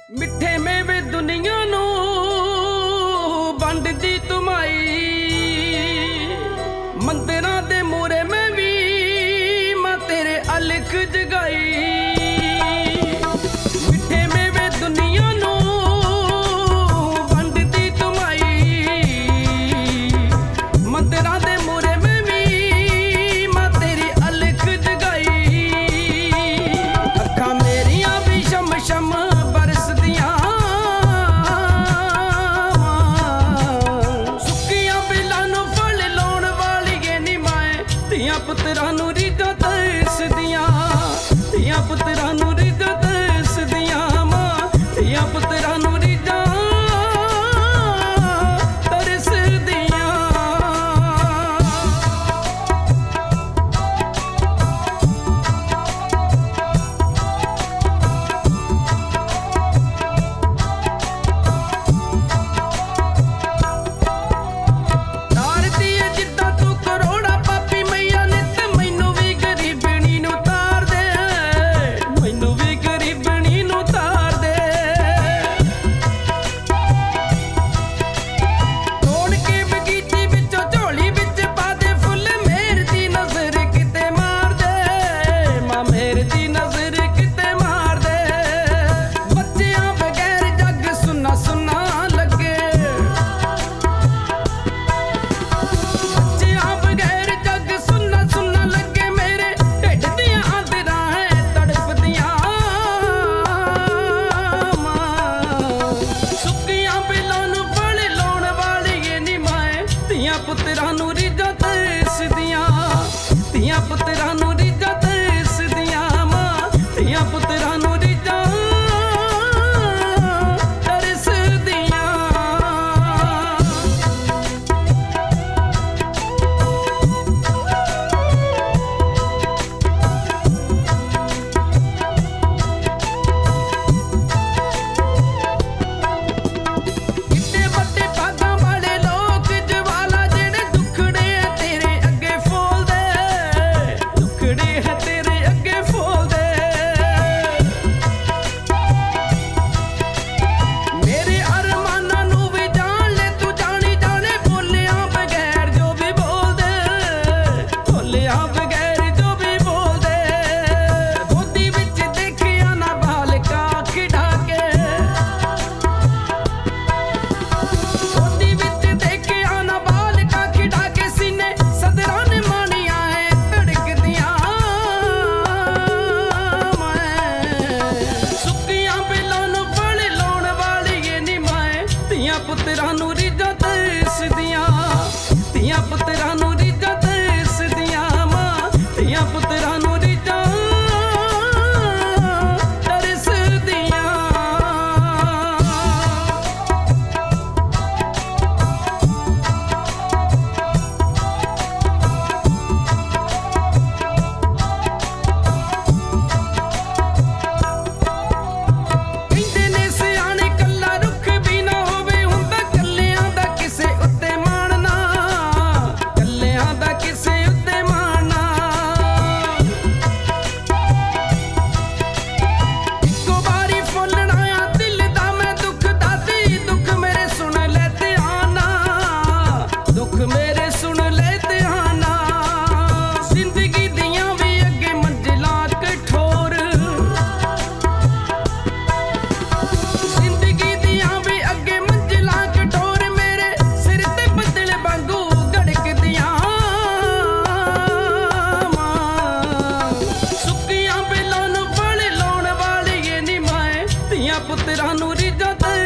ਮਿੱਠੇ ਮੇਵੇ ਦੁਨੀਆ ਨੂੰ ਵੰਡਦੀ ਤੁਮਾਈ, ਮੰਦਿਰਾਂ ਦੇ ਮੂਹਰੇ ਮੈਂ ਵੀ ਮਾਂ ਤੇਰੇ ਅਲਖ ਜਗਾਈ। ਮਿੱਠੇ ਮੇਵੇ ਦੁਨੀਆ ਨੂੰ ਵੰਡਦੀ ਤੁਮਾਈ, ਮੰਦਿਰਾਂ ਦੇ ਮੂਹਰੇ ਮੈਂ ਵੀ ਮਾਂ ਤੇਰੀ ਅਲਖ ਜਗਾਈ। ਅੱਖਾਂ ਮੇਰੀਆਂ ਵੀ ਸ਼ਮ ਸ਼ਮ ਪੁੱਤਰਾਂ ਨੂੰ ਰੀਝਾਂ ਤਰਸਦੀਆਂ, ਧੀਆਂ ਪੁੱਤਰਾਂ ਨੂੰ ਰੀਝਾਂ ਤਰਸਦੀਆਂ, ਮਾਂ ਧੀਆਂ ਪੁੱਤਰਾਂ ਨੂੰ ਰੀਝਾਂ ਤਰਸਦੀਆਂ। ਤਾਰਦੀ ਏ ਜਿੱਦਾਂ ਤੂੰ ਕਰੋੜਾ ਪਾਪੀ ਮਈਆ ਨੇ, ਮੈਨੂੰ ਵੀ ਗਰੀਬਣੀ ਨੂੰ ਤਾਰ ਦੇ, ਮੈਨੂੰ ਵੀ ਗਰੀਬਣੀ ਨੂੰ ਤਾਰ ਦੇ। ਤੋੜ ਕੇ ਬਗੀਚੀ ਵਿੱਚੋਂ ਝੋਲੀ ਵਿੱਚ ਪਾ ਦੇ ਫੁੱਲ, ਮੇਰ ਦੀ ਨਜ਼ਰ ਕਿਤੇ ਮਾਰ ਦੇ, ਮਾਂ ਮੇਰ ਦੀ ਨਜ਼ਰ ਕਿਤੇ ਮਾਰ ਦੇ। ਬੱਚਿਆਂ ਬਗੈਰ ਜੱਗ ਸੁੰਨਾ ਸੁੰਨਾ ਲੱਗੇ, ਬੱਚਿਆਂ ਬਗੈਰ ਜੱਗ ਸੁੰਨਾ ਸੁੰਨਾ ਲੱਗੇ, ਮੇਰੇ ਢਿੱਡ ਦੀਆਂ ਆਂਦਰਾਂ ਹੈ ਤੜਫਦੀਆਂ। ਮਾਂ ਸੁੱਕੀਆਂ ਬਿੱਲਾਂ ਨੂੰ ਫਲ ਲਾਉਣ ਵਾਲੀ ਏ ਨੀ ਮਾਏ, ਧੀਆਂ ਪੁੱਤਰਾਂ ਨੂੰ ਰੀਝਾਂ ਤਰਸਦੀਆਂ, ਧੀਆਂ ਪੁੱਤਰਾਂ ਨੂੰ ਰੀਝਾਂ ਤਰਸਦੀਆਂ, ਮਾਂ ਧੀਆਂ ਪੁੱਤਰਾਂ ਨੂੰ ਰੀਝਾਂ ਤਰਸਦੀਆਂ। ਕਿੱਡੇ ਵੱਡੇ ਭਾਗਾਂ ਵਾਲੇ ਲੋਕ ਜਵਾਲਾ, ਜਿਹੜੇ ਦੁੱਖੜੇ ਆ ਤੇਰੇ ਅੱਗੇ ਫੋਲਦੇ, ਦੁੱਖੜੇ ਆ ਤੇਰੇ ਅੱਗੇ ਫੋਲਦੇ। ਮੇਰੇ ਅਰਮਾਨਾਂ ਨੂੰ ਵੀ ਜਾਣ ਲੈ ਤੂੰ, ਜਾਣੀ ਜਾਣੇ ਬੋਲਿਆਂ ਬਗੈਰ ਜੋ ਵੀ ਬੋਲਦੇ, ਬੋਲਿਆਂ ਬਗੈਰ ਜੋ ਵੀ ਬੋਲਦੇ। ਗੋਦੀ ਵਿੱਚ ਦੇਖਿਆ ਨਾ ਬਾਲਕਾ ਖਿਡਾ ਕੇ, ਗੋਦੀ ਵਿੱਚ ਦੇਖਿਆ ਨਾ ਬਾਲਕਾ ਖਿਡਾ ਕੇ, ਸੀਨੇ ਸਦਰਾਂ ਨੇ ਮਾਣੀਆਂ ਹੈ ਧੜਕਦੀਆਂ। ਮੈਂ ਸੁੱਕੀਆਂ ਬਿੱਲਾਂ ਨੂੰ ਫਲ ਲਾਉਣ ਵਾਲੀ ਏ ਨੀ ਮਾਏ, ਧੀਆਂ ਪੁੱਤਰਾਂ ਨੂੰ ਰੀਝਾਂ ਤਰਸਦੀਆਂ, ਧੀਆਂ ਪੁੱਤਰਾਂ ਨੂੰ ਰੀਝਾਂ ਤਰਸਦੀਆਂ, ਮਾਂ ਧੀਆਂ ਪੁੱਤਰਾਂ ਨੂੰ ਰੀਝਾਂ ਤਰਸਦੀਆਂ। ਕਹਿੰਦੇ ਨੇ ਸਿਆਣੇ ਕੱਲਾ ਰੁੱਖ ਵੀ ਨਾ ਹੋਵੇ, ਹੁੰਦਾ ਕੱਲਿਆਂ ਦਾ ਕਿਸੇ ਉੱਤੇ ਮਾਣਨਾ, ਕੱਲਿਆਂ ਦਾ ਕਿਸੇ ਉੱਤੇ ਮਾਣਨਾ। ਇੱਕੋ ਵਾਰੀ ਫੁੱਲਣਾ ਆ ਦਿਲ ਦਾ ਮੈਂ ਦੁੱਖ ਦਾਦੀ, ਦੁੱਖ ਮੇਰੇ ਸੁਣ ਲੈ ਧਿਆਨ ਨਾਲ, ਦੁੱਖ ਮੇਰੇ ਸੁਣ ਲੈ ਧਿਆਨ ਨਾਲ। ਜ਼ਿੰਦਗੀ ਦੀਆਂ ਵੀ ਅੱਗੇ ਮੰਜ਼ਿਲਾਂ ਕਠੋਰ, ਜ਼ਿੰਦਗੀ ਦੀਆਂ ਵੀ ਅੱਗੇ ਮੰਜ਼ਿਲਾਂ ਕਠੋਰ, ਮੇਰੇ ਸਿਰ ਤੇ ਬੱਦਲ ਵਾਂਗੂ ਗੜਕਦੀਆਂ। ਮਾਂ ਸੁੱਕੀਆਂ ਬਿੱਲਾਂ ਨੂੰ ਫਲ ਲਾਉਣ ਵਾਲੀ ਏ ਨੀ ਮਾਏ, ਧੀਆਂ ਪੁੱਤਰਾਂ ਨੂੰ ਰੀਝਾਂ